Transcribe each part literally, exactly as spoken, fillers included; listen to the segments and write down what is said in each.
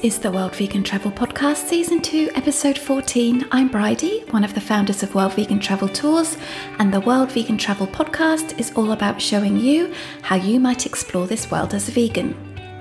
is the World Vegan Travel Podcast, Season two, Episode fourteen. I'm Bridie, one of the founders of World Vegan Travel Tours, and the World Vegan Travel Podcast is all about showing you how you might explore this world as a vegan.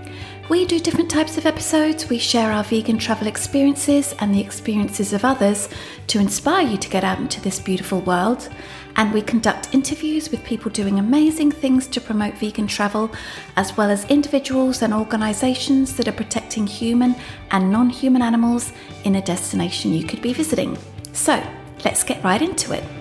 We do different types of episodes. We share our vegan travel experiences and the experiences of others to inspire you to get out into this beautiful world. And we conduct interviews with people doing amazing things to promote vegan travel, as well as individuals and organisations that are protecting human and non-human animals in a destination you could be visiting. So let's get right into it.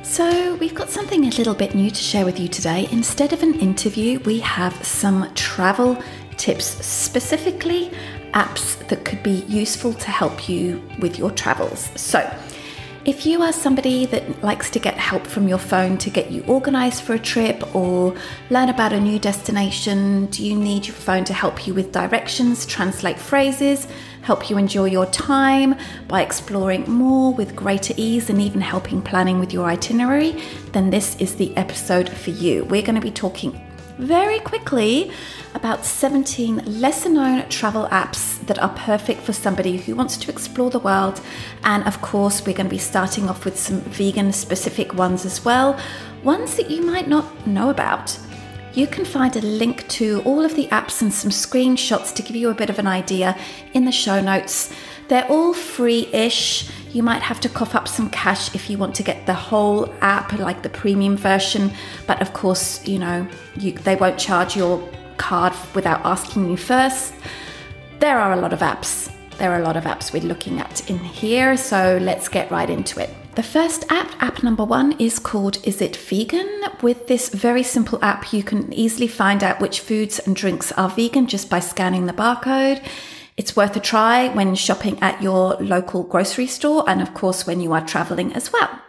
So we've got something a little bit new to share with you today. Instead of an interview, we have some travel tips, specifically apps that could be useful to help you with your travels. So if you are somebody that likes to get help from your phone to get you organised for a trip or learn about a new destination, do you need your phone to help you with directions, translate phrases, help you enjoy your time by exploring more with greater ease and even helping planning with your itinerary, then this is the episode for you. We're going to be talking very quickly about seventeen lesser known travel apps that are perfect for somebody who wants to explore the world. And of course, we're going to be starting off with some vegan specific ones as well, ones that you might not know about. You can find a link to all of the apps and some screenshots to give you a bit of an idea in the show notes. They're all free-ish. You might have to cough up some cash if you want to get the whole app, like the premium version. But of course, you know, you, they won't charge your card without asking you first. There are a lot of apps. There are a lot of apps we're looking at in here. So let's get right into it. The first app, app number one, is called Is It Vegan? With this very simple app, you can easily find out which foods and drinks are vegan just by scanning the barcode. It's worth a try when shopping at your local grocery store and of course when you are traveling as well.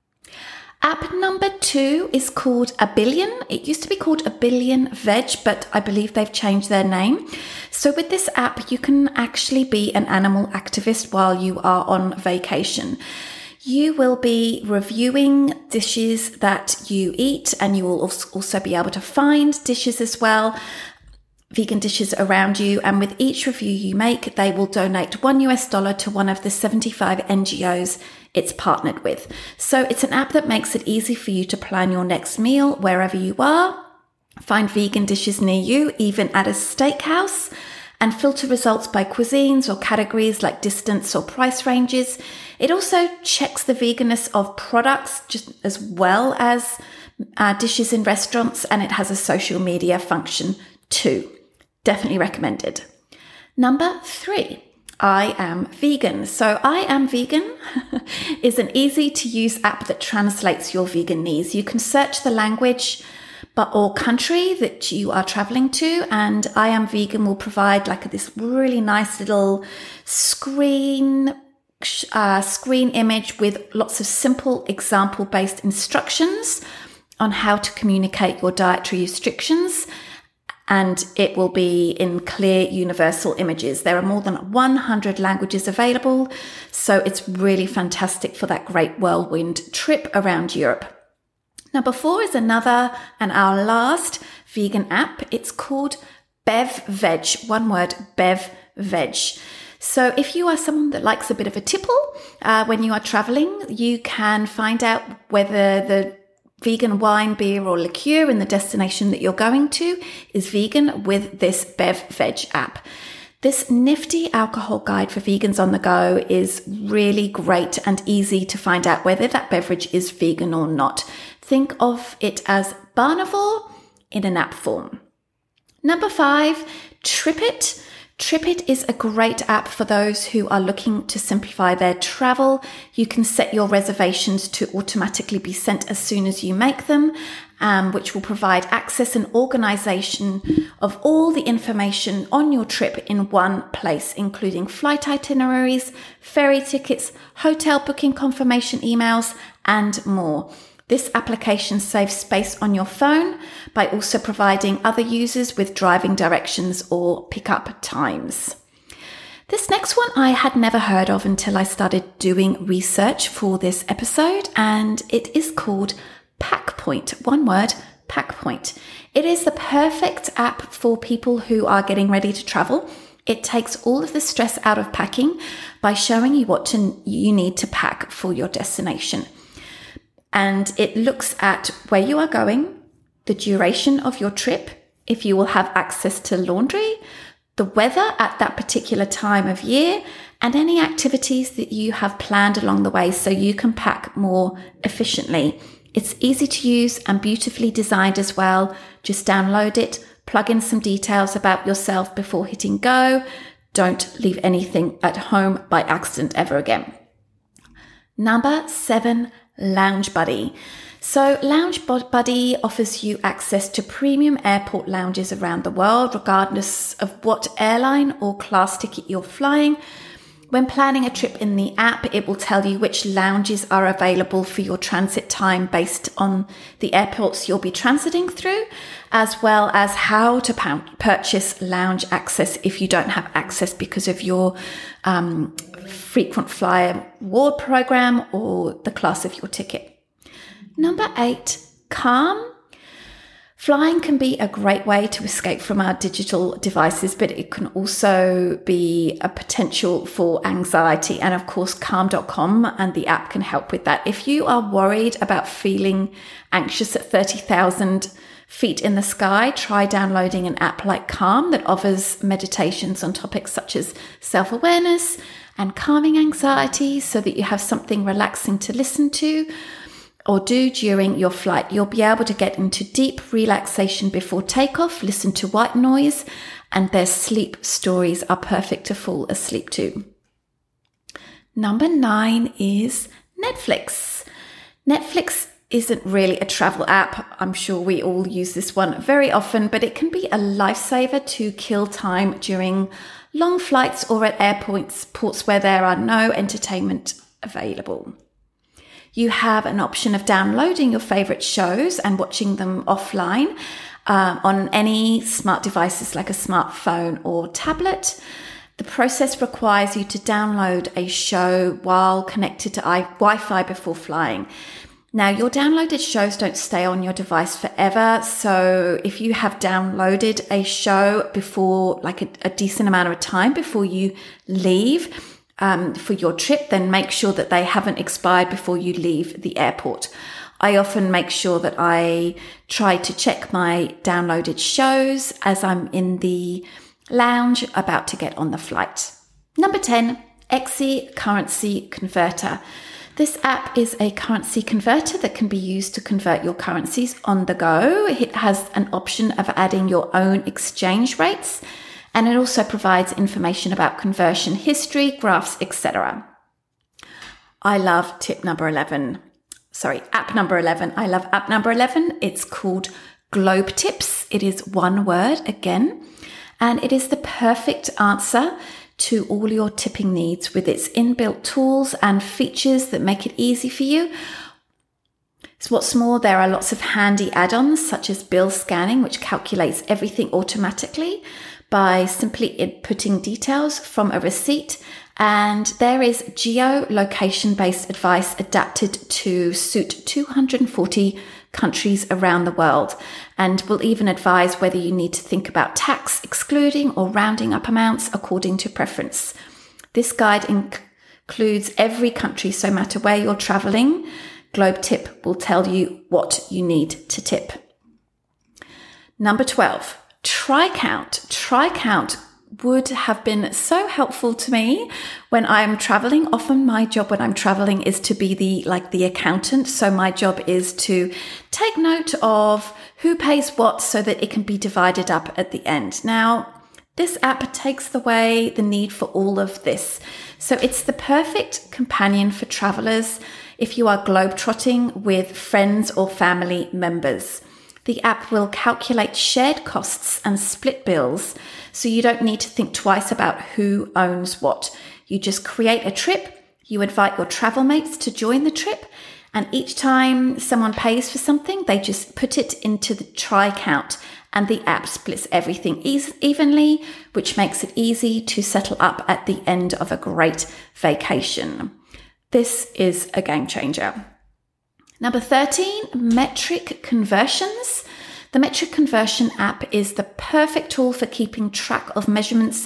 App number two is called A Billion. It used to be called A Billion Veg, but I believe they've changed their name. So with this app, you can actually be an animal activist while you are on vacation. You will be reviewing dishes that you eat, and you will also be able to find dishes as well, vegan dishes around you. And with each review you make, they will donate one U S dollar to one of the seventy-five N G Os it's partnered with. So it's an app that makes it easy for you to plan your next meal wherever you are, find vegan dishes near you, even at a steakhouse, and filter results by cuisines or categories like distance or price ranges. It also checks the veganness of products just as well as uh, dishes in restaurants, and it has a social media function too. Definitely recommended. Number three, I Am Vegan. So I Am Vegan is an easy to use app that translates your vegan needs. You can search the language but or country that you are traveling to, and I Am Vegan will provide like this really nice little screen uh, screen image with lots of simple example-based instructions on how to communicate your dietary restrictions, and it will be in clear universal images. There are more than one hundred languages available, so it's really fantastic for that great whirlwind trip around Europe. Number four is another and our last vegan app. It's called Bev Veg. One word, Bev Veg. So if you are someone that likes a bit of a tipple uh, when you are traveling, you can find out whether the vegan wine, beer or liqueur in the destination that you're going to is vegan with this Bev Veg app. This nifty alcohol guide for vegans on the go is really great and easy to find out whether that beverage is vegan or not. Think of it as Barnivore in an app form. Number five, TripIt. TripIt is a great app for those who are looking to simplify their travel. You can set your reservations to automatically be sent as soon as you make them, um, which will provide access and organization of all the information on your trip in one place, including flight itineraries, ferry tickets, hotel booking confirmation emails, and more. This application saves space on your phone by also providing other users with driving directions or pickup times. This next one I had never heard of until I started doing research for this episode, and it is called PackPoint. One word, PackPoint. It is the perfect app for people who are getting ready to travel. It takes all of the stress out of packing by showing you what to, you need to pack for your destination. And it looks at where you are going, the duration of your trip, if you will have access to laundry, the weather at that particular time of year, and any activities that you have planned along the way so you can pack more efficiently. It's easy to use and beautifully designed as well. Just download it, plug in some details about yourself before hitting go. Don't leave anything at home by accident ever again. Number seven, Lounge Buddy. So Lounge Buddy offers you access to premium airport lounges around the world, regardless of what airline or class ticket you're flying. When planning a trip in the app, it will tell you which lounges are available for your transit time based on the airports you'll be transiting through, as well as how to purchase lounge access if you don't have access because of your um, frequent flyer reward program or the class of your ticket. Number eight, Calm. Flying can be a great way to escape from our digital devices, but it can also be a potential for anxiety. And of course, calm dot com and the app can help with that. If you are worried about feeling anxious at thirty thousand feet in the sky, try downloading an app like Calm that offers meditations on topics such as self-awareness and calming anxiety so that you have something relaxing to listen to or do during your flight. You'll be able to get into deep relaxation before takeoff, listen to white noise, and their sleep stories are perfect to fall asleep to. Number nine is Netflix. Netflix isn't really a travel app. I'm sure we all use this one very often, but it can be a lifesaver to kill time during long flights or at airports ports where there are no entertainment available. You have an option of downloading your favorite shows and watching them offline uh, on any smart devices like a smartphone or tablet. The process requires you to download a show while connected to Wi-Fi before flying. Now, your downloaded shows don't stay on your device forever. So if you have downloaded a show before, like a, a decent amount of time before you leave, Um, for your trip, then make sure that they haven't expired before you leave the airport. I often make sure that I try to check my downloaded shows as I'm in the lounge about to get on the flight. Number ten, X E Currency Converter. This app is a currency converter that can be used to convert your currencies on the go. It has an option of adding your own exchange rates, and it also provides information about conversion history, graphs, et cetera. I love tip number eleven. Sorry, app number eleven. I love app number eleven. It's called Globe Tips. It is one word again, and it is the perfect answer to all your tipping needs with its inbuilt tools and features that make it easy for you. So what's more, there are lots of handy add-ons such as bill scanning, which calculates everything automatically by simply inputting details from a receipt. And there is geolocation-based advice adapted to suit two hundred forty countries around the world, and will even advise whether you need to think about tax excluding or rounding up amounts according to preference. This guide inc- includes every country, so no matter where you're traveling, Globe Tip will tell you what you need to tip. Number twelve. TryCount. TryCount would have been so helpful to me when I'm traveling. Often my job when I'm traveling is to be the like the accountant. So my job is to take note of who pays what so that it can be divided up at the end. Now, this app takes away the need for all of this. So it's the perfect companion for travelers if you are globetrotting with friends or family members. The app will calculate shared costs and split bills, so you don't need to think twice about who owns what. You just create a trip, you invite your travel mates to join the trip, and each time someone pays for something, they just put it into the TryCount, and the app splits everything e- evenly, which makes it easy to settle up at the end of a great vacation. This is a game changer. Number thirteen, Metric Conversions. The Metric Conversion app is the perfect tool for keeping track of measurements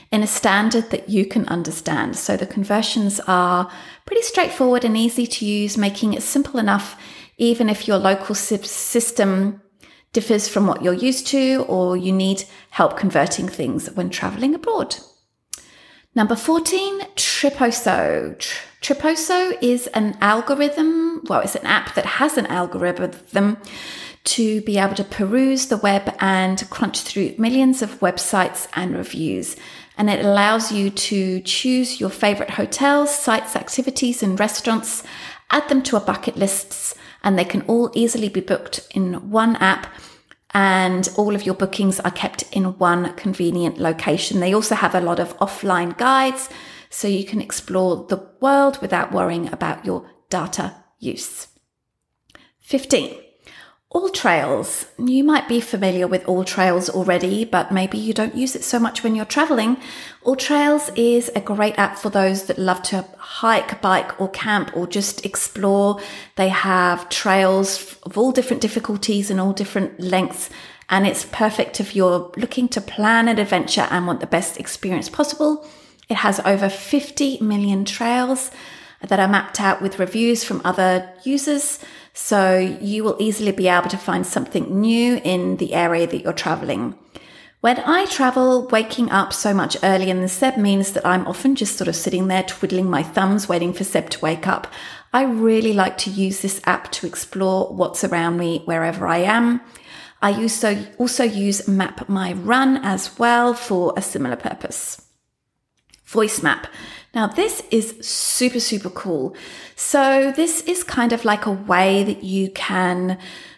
in a standard that you can understand. So the conversions are pretty straightforward and easy to use, making it simple enough even if your local system differs from what you're used to or you need help converting things when traveling abroad. Number fourteen, Triposo. Triposo is an algorithm, well, it's an app that has an algorithm to be able to peruse the web and crunch through millions of websites and reviews. And it allows you to choose your favorite hotels, sites, activities, and restaurants, add them to a bucket lists, and they can all easily be booked in one app. And all of your bookings are kept in one convenient location. They also have a lot of offline guides, so you can explore the world without worrying about your data use. fifteen. AllTrails. You might be familiar with AllTrails already, but maybe you don't use it so much when you're traveling. AllTrails is a great app for those that love to hike, bike, or camp, or just explore. They have trails of all different difficulties and all different lengths, and it's perfect if you're looking to plan an adventure and want the best experience possible. It has over fifty million trails that are mapped out with reviews from other users, so you will easily be able to find something new in the area that you're traveling. When I travel, waking up so much earlier than Seb means that I'm often just sort of sitting there twiddling my thumbs waiting for Seb to wake up. I really like to use this app to explore what's around me wherever I am. I also, also use Map My Run as well for a similar purpose. VoiceMap. Now, this is super, super cool. So this is kind of like a way that you can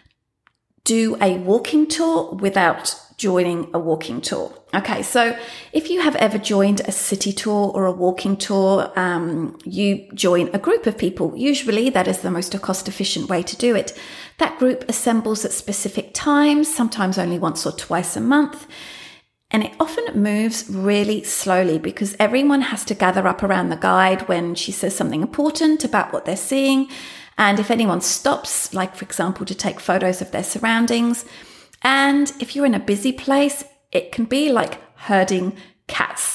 do a walking tour without joining a walking tour. Okay, so if you have ever joined a city tour or a walking tour, um, you join a group of people. Usually that is the most cost-efficient way to do it. That group assembles at specific times, sometimes only once or twice a month. And it often moves really slowly because everyone has to gather up around the guide when she says something important about what they're seeing. And if anyone stops, like for example, to take photos of their surroundings. And if you're in a busy place, it can be like herding cats.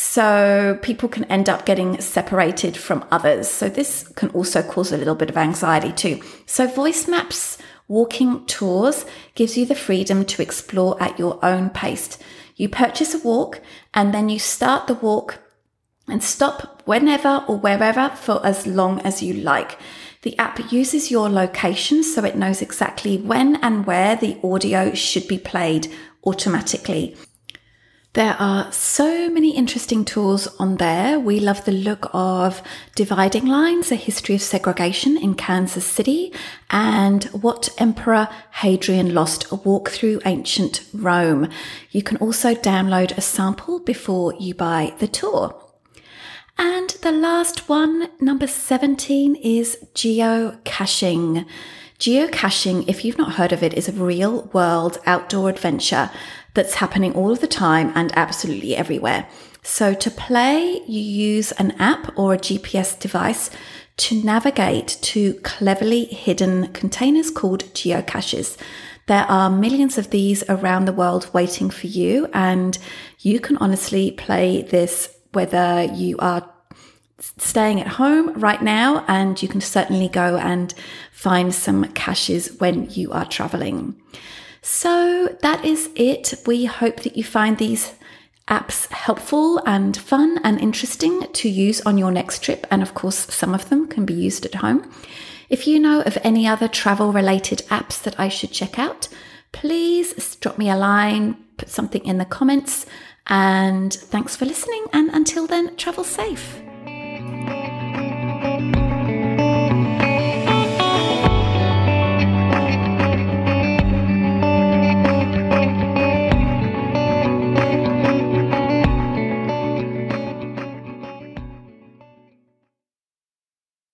So people can end up getting separated from others. So this can also cause a little bit of anxiety too. So VoiceMap's walking tours gives you the freedom to explore at your own pace. You purchase a walk and then you start the walk and stop whenever or wherever for as long as you like. The app uses your location so it knows exactly when and where the audio should be played automatically. There are so many interesting tours on there. We love the look of Dividing Lines, A History of Segregation in Kansas City, and What Emperor Hadrian Lost, A Walk Through Ancient Rome. You can also download a sample before you buy the tour. And the last one, number seventeen, is geocaching. Geocaching, if you've not heard of it, is a real world outdoor adventure that's happening all of the time and absolutely everywhere. So to play, you use an app or a G P S device to navigate to cleverly hidden containers called geocaches. There are millions of these around the world waiting for you, and you can honestly play this whether you are staying at home right now, and you can certainly go and find some caches when you are traveling. So that is it. We hope that you find these apps helpful and fun and interesting to use on your next trip. And of course, some of them can be used at home. If you know of any other travel related apps that I should check out, please drop me a line, put something in the comments, and thanks for listening. And until then, travel safe.